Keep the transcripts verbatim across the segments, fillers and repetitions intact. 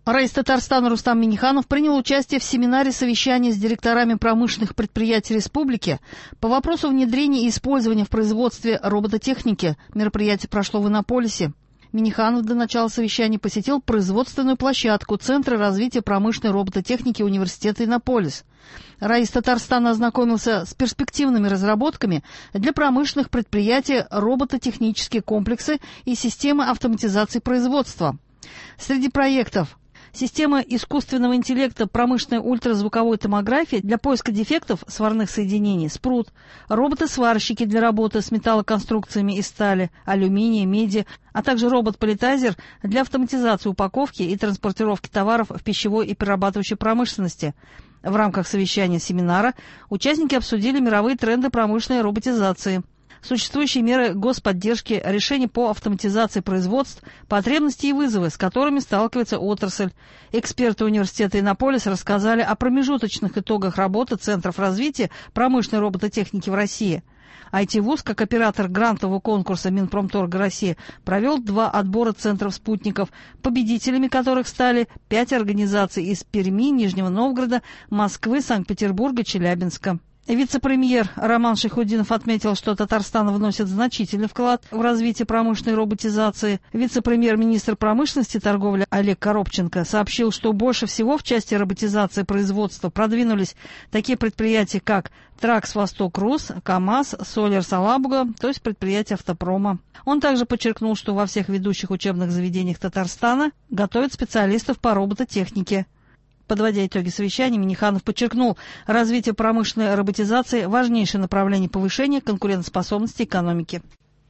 Раис Татарстана Рустам Минниханов принял участие в семинаре совещания с директорами промышленных предприятий республики по вопросу внедрения и использования в производстве робототехники. Мероприятие прошло в Иннополисе. Минниханов до начала совещания посетил производственную площадку Центра развития промышленной робототехники Университета Иннополис. Раис Татарстана ознакомился с перспективными разработками для промышленных предприятий робототехнические комплексы и системы автоматизации производства. Среди проектов: система искусственного интеллекта промышленной ультразвуковой томографии для поиска дефектов сварных соединений, спрут, роботы-сварщики для работы с металлоконструкциями из стали, алюминия, меди, а также робот-палетайзер для автоматизации упаковки и транспортировки товаров в пищевой и перерабатывающей промышленности. В рамках совещания семинара участники обсудили мировые тренды промышленной роботизации, существующие меры господдержки, решения по автоматизации производств, потребности и вызовы, с которыми сталкивается отрасль. Эксперты университета Иннополис рассказали о промежуточных итогах работы Центров развития промышленной робототехники в России. ай ти-вуз, как оператор грантового конкурса Минпромторга России, провел два отбора центров спутников, победителями которых стали пять организаций из Перми, Нижнего Новгорода, Москвы, Санкт-Петербурга, Челябинска. Вице-премьер Роман Шайхутдинов отметил, что Татарстан вносит значительный вклад в развитие промышленной роботизации. Вице-премьер-министр промышленности и торговли Олег Коробченко сообщил, что больше всего в части роботизации производства продвинулись такие предприятия, как Тракс Восток-Рус, КАМАЗ, Солерс Алабуга, то есть предприятия автопрома. Он также подчеркнул, что во всех ведущих учебных заведениях Татарстана готовят специалистов по робототехнике. Подводя итоги совещания, Минниханов подчеркнул, развитие промышленной роботизации – важнейшее направление повышения конкурентоспособности экономики.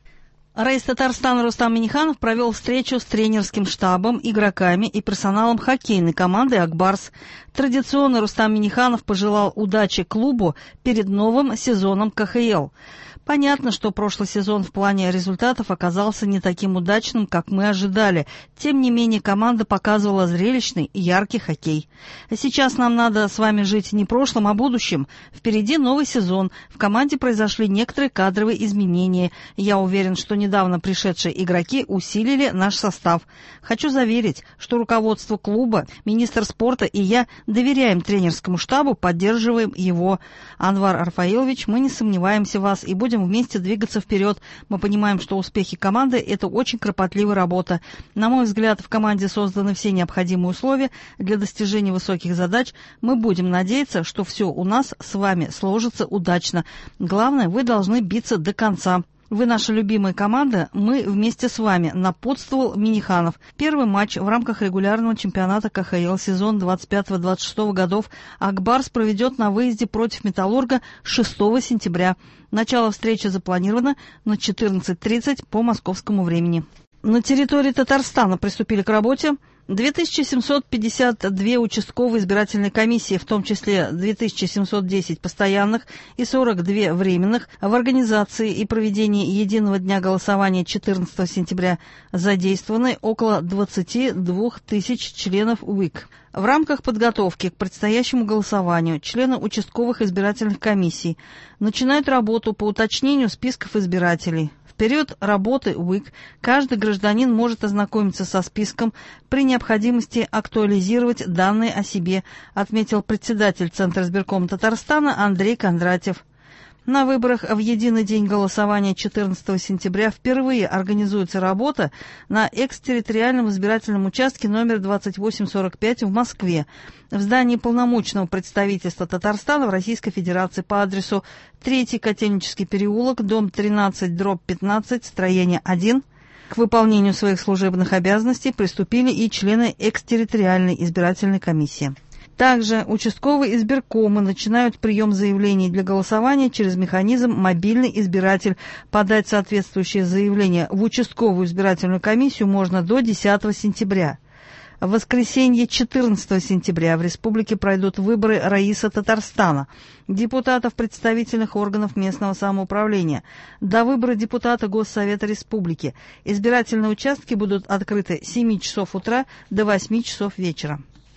Раис Татарстана Рустам Минниханов провел встречу с тренерским штабом, игроками и персоналом хоккейной команды «Акбарс». Традиционно Рустам Минниханов пожелал удачи клубу перед новым сезоном ка ха эл. Понятно, что прошлый сезон в плане результатов оказался не таким удачным, как мы ожидали. Тем не менее, команда показывала зрелищный и яркий хоккей. Сейчас нам надо с вами жить не прошлым, а будущим. Впереди новый сезон. В команде произошли некоторые кадровые изменения. Я уверен, что недавно пришедшие игроки усилили наш состав. Хочу заверить, что руководство клуба, министр спорта и я доверяем тренерскому штабу, поддерживаем его. Анвар Арфаилович, мы не сомневаемся в вас и будем вместе двигаться вперед. Мы понимаем, что успехи команды – это очень кропотливая работа. На мой взгляд, в команде созданы все необходимые условия для достижения высоких задач. Мы будем надеяться, что все у нас с вами сложится удачно. Главное, вы должны биться до конца. Вы наша любимая команда, мы вместе с вами, напутствовал Минниханов. Первый матч в рамках регулярного чемпионата ка ха эл сезон двадцать пятого — двадцать шестого годов «Акбарс» проведет на выезде против «Металлурга» шестого сентября. Начало встречи запланировано на четырнадцать тридцать по московскому времени. На территории Татарстана приступили к работе две тысячи семьсот пятьдесят две участковые избирательные комиссии, в том числе две тысячи семьсот десять постоянных и сорок две временных. В организации и проведении единого дня голосования четырнадцатого сентября задействованы около двадцати двух тысяч членов УИК. В рамках подготовки к предстоящему голосованию члены участковых избирательных комиссий начинают работу по уточнению списков избирателей. В период работы УИК каждый гражданин может ознакомиться со списком, при необходимости актуализировать данные о себе, отметил председатель Центра избиркома Татарстана Андрей Кондратьев. На выборах в единый день голосования четырнадцатого сентября впервые организуется работа на экстерриториальном избирательном участке номер двадцать восемь сорок пять в Москве, в здании полномочного представительства Татарстана в Российской Федерации по адресу третий Котельнический переулок, дом тринадцать дробь пятнадцать, строение один. К выполнению своих служебных обязанностей приступили и члены экстерриториальной избирательной комиссии. Также участковые избиркомы начинают прием заявлений для голосования через механизм «Мобильный избиратель». Подать соответствующее заявление в участковую избирательную комиссию можно до десятого сентября. В воскресенье четырнадцатого сентября в республике пройдут выборы Раиса Татарстана, депутатов представительных органов местного самоуправления. До выбора депутата Госсовета Республики избирательные участки будут открыты с семи часов утра до восьми часов вечера. В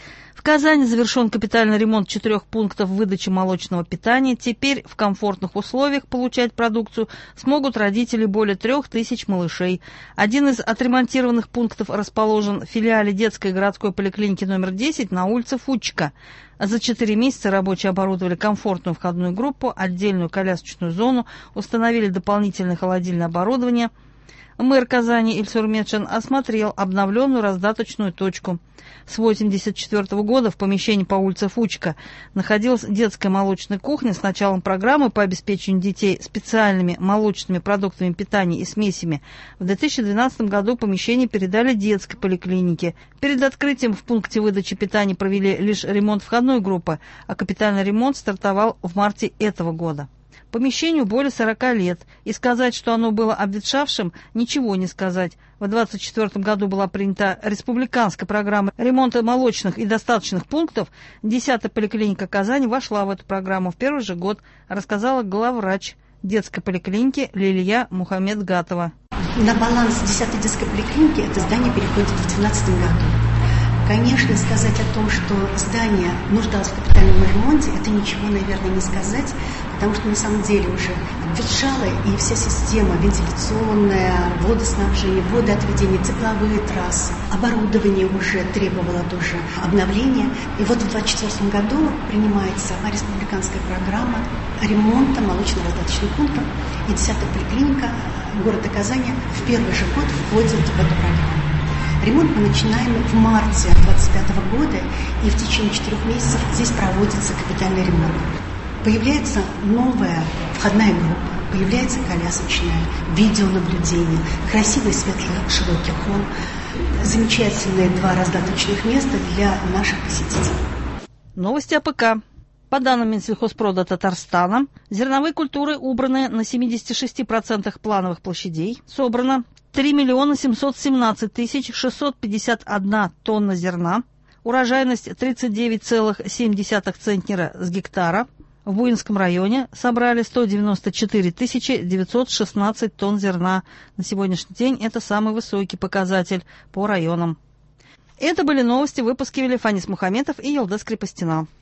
В Казани завершен капитальный ремонт четырех пунктов выдачи молочного питания. Теперь в комфортных условиях получать продукцию смогут родители более трех тысяч малышей. Один из отремонтированных пунктов расположен в филиале детской городской поликлиники номер десять на улице Фучика. За четыре месяца рабочие оборудовали комфортную входную группу, отдельную колясочную зону, установили дополнительное холодильное оборудование. Мэр Казани Ильсур Метшин осмотрел обновленную раздаточную точку. С тысяча девятьсот восемьдесят четвёртого года в помещении по улице Фучика находилась детская молочная кухня с началом программы по обеспечению детей специальными молочными продуктами питания и смесями. В две тысячи двенадцатом году помещение передали детской поликлинике. Перед открытием в пункте выдачи питания провели лишь ремонт входной группы, а капитальный ремонт стартовал в марте этого года. Помещению более сорока лет, и сказать, что оно было обветшавшим, ничего не сказать. В две тысячи двадцать четвёртом году была принята республиканская программа ремонта молочных и достаточных пунктов. Десятая поликлиника Казани вошла в эту программу в первый же год, рассказала главврач детской поликлиники Лилия Мухаммедгатова. На баланс десятой детской поликлиники это здание переходит в две тысячи двенадцатом году. Конечно, сказать о том, что здание нуждалось в капитальном ремонте, это ничего, наверное, не сказать, потому что на самом деле уже обветшала и вся система вентиляционная, водоснабжение, водоотведение, тепловые трассы, оборудование уже требовало тоже обновления. И вот в две тысячи двадцать четвёртом году принимается республиканская программа ремонта молочно-раздаточных пунктов, и десятая поликлиника города Казани в первый же год входит в эту программу. Ремонт мы начинаем в марте две тысячи двадцать пятого года, и в течение четырех месяцев здесь проводится капитальный ремонт. Появляется новая входная группа, появляется колясочная, видеонаблюдение, красивый светлый широкий холл, замечательные два раздаточных места для наших посетителей. Новости АПК. По данным Минсельхозпрода Татарстана, зерновые культуры убраны на семидесяти шести процентах плановых площадей, собрано три миллиона семьсот семнадцать тысяч шестьсот пятьдесят одна тонна зерна, урожайность тридцать девять целых семь десятых центнера с гектара. В Буинском районе собрали сто девяносто четыре тысячи девятьсот шестнадцать тонн зерна. На сегодняшний день это самый высокий показатель по районам. Это были новости, выпуски вели Фанис Мухаметов и Елдес Крепостина.